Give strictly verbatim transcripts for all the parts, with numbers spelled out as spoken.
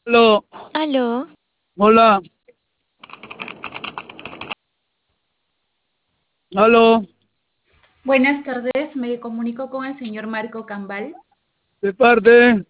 Aló, Aló, hola, aló, Buenas tardes, me comunico con el señor Marco Cambal. de parte.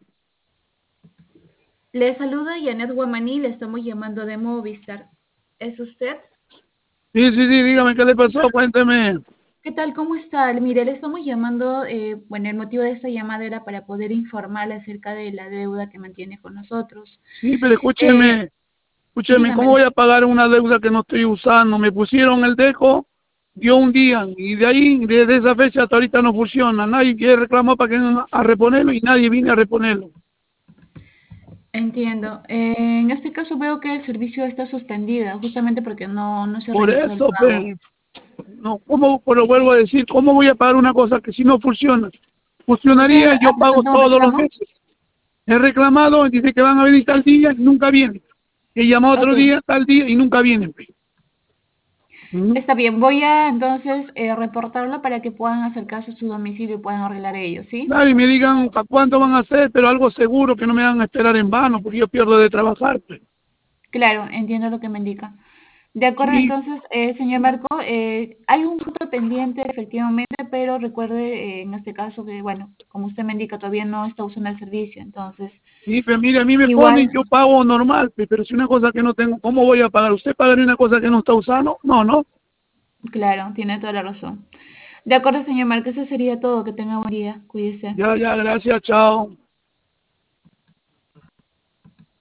Le saluda Janet Guamaní, le estamos llamando de Movistar. ¿Es usted? Sí, sí, sí, dígame qué le pasó, cuénteme. ¿Qué tal? ¿Cómo está? Mire, le estamos llamando, eh, bueno, el motivo de esta llamada era para poder informarle acerca de la deuda que mantiene con nosotros. Sí, pero Eh, escúcheme, escúcheme, ¿cómo dígame, voy a pagar una deuda que no estoy usando? Me pusieron el dejo, dio un día, y de ahí, desde esa fecha hasta ahorita no funciona. Nadie quiere reclamar para que vengan a reponerlo y nadie viene a reponerlo. entiendo. Eh, en este caso veo que el servicio está suspendido, justamente porque no, no se Por realizó el eso, pago. pe, no, ¿cómo, pues lo vuelvo a decir, cómo voy a pagar una cosa que si no funciona? ¿Usted Funcionaría, yo ha pago presentado un todos los reclamo? meses. He reclamado, dice que van a venir tal día y nunca vienen. He llamado Ok, otro día, tal día y nunca vienen. Pe. ¿Mm? está bien. Voy a entonces eh, reportarlo para que puedan acercarse a su domicilio y puedan arreglar ellos, ¿sí? Claro, y me digan a cuánto van a hacer, pero algo seguro que no me van a esperar en vano, porque yo pierdo de trabajar. Pe. Claro, entiendo lo que me indica. De acuerdo, Sí, entonces, eh, señor Marco, eh, hay un punto pendiente efectivamente, pero recuerde eh, en este caso que, bueno, como usted me indica, todavía no está usando el servicio, entonces, sí, pero mire, a mí me ponen, igual, yo pago normal, pe, pero si una cosa que no tengo, ¿cómo voy a pagar? ¿Usted pagaría una cosa que no está usando? No, no. claro, tiene toda la razón. De acuerdo, señor Marco, eso sería todo. Que tenga buen día. Cuídese. Ya, ya, gracias, chao.